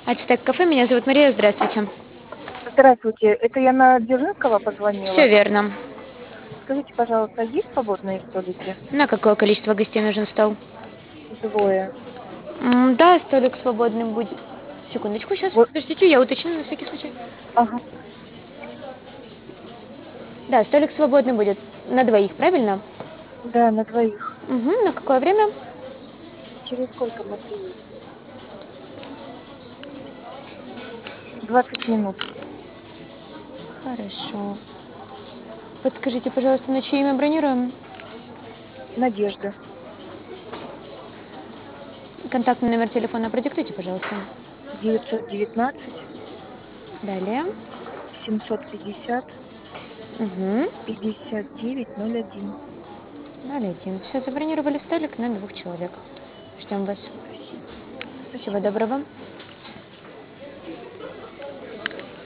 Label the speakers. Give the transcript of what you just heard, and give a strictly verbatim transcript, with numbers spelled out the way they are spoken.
Speaker 1: Ацтек кафе, меня зовут Мария, здравствуйте.
Speaker 2: Здравствуйте, это я на Дзержинского
Speaker 1: Все
Speaker 2: позвонила.
Speaker 1: верно.
Speaker 2: Скажите, пожалуйста, есть свободные столики?
Speaker 1: На какое количество гостей нужен стол?
Speaker 2: Двое.
Speaker 1: М, да, столик свободный будет. Секундочку, сейчас,
Speaker 2: Вот,
Speaker 1: подождите, я уточню на всякий случай.
Speaker 2: ага,
Speaker 1: Да, столик свободный будет на двоих, правильно?
Speaker 2: да, на двоих.
Speaker 1: Угу, на какое время?
Speaker 2: Через сколько могли бы? Двадцать минут.
Speaker 1: Хорошо. Подскажите, пожалуйста, на чье имя бронируем?
Speaker 2: Надежда.
Speaker 1: Контактный номер телефона продиктуйте, пожалуйста.
Speaker 2: Девятьсот девятнадцать
Speaker 1: Далее.
Speaker 2: семьсот пятьдесят
Speaker 1: Угу.
Speaker 2: пятьдесят девять ноль один.
Speaker 1: ноль один. Все, забронировали столик на двух человек. Ждем вас.
Speaker 2: Спасибо.
Speaker 1: Всего
Speaker 2: Спасибо.
Speaker 1: доброго.